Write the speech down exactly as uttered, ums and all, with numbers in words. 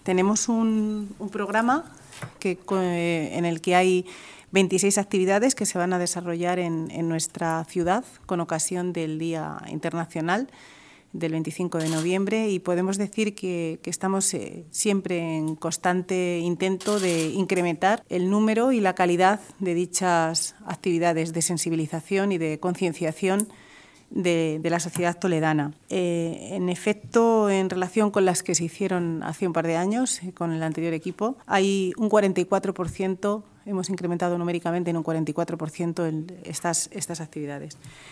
Tenemos un, un programa que, en el que hay veintiséis actividades que se van a desarrollar en, en nuestra ciudad con ocasión del Día Internacional del veinticinco de noviembre, y podemos decir que, que estamos eh, siempre en constante intento de incrementar el número y la calidad de dichas actividades de sensibilización y de concienciación De, de la sociedad toledana. Eh, en efecto, en relación con las que se hicieron hace un par de años, eh, con el anterior equipo, hay un cuarenta y cuatro por ciento, hemos incrementado numéricamente en un cuarenta y cuatro por ciento en estas, estas actividades.